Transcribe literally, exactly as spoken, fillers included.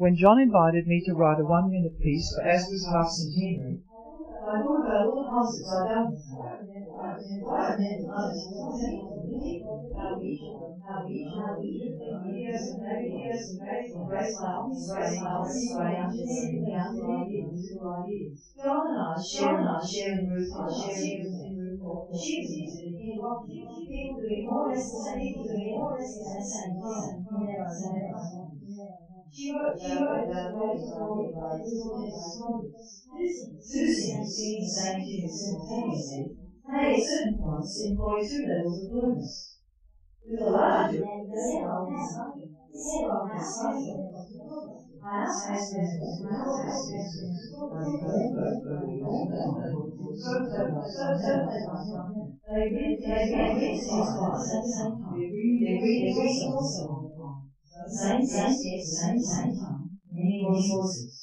When John invited me to write a one-minute piece for Asda's half-centenary, I thought about all the concerts I'd done with her. What I meant was how each of them, how each of them, years and years and years and grace mountains, grace mountains, surrounded down the ideas. John and I share and I share in Ruth, I share in Ruth. She was easy to hear what people doing more or less the same, people doing more or less the same time. She wrote, she wrote about what is called by Susie had seen the same thing simultaneously, may at certain points employ two levels of blueness. With a larger group, several has several has I asked Asda, I asked Asda, they read, they read, read things twice at the same time. They read, they read also. Same, same text, same, same time, many voices.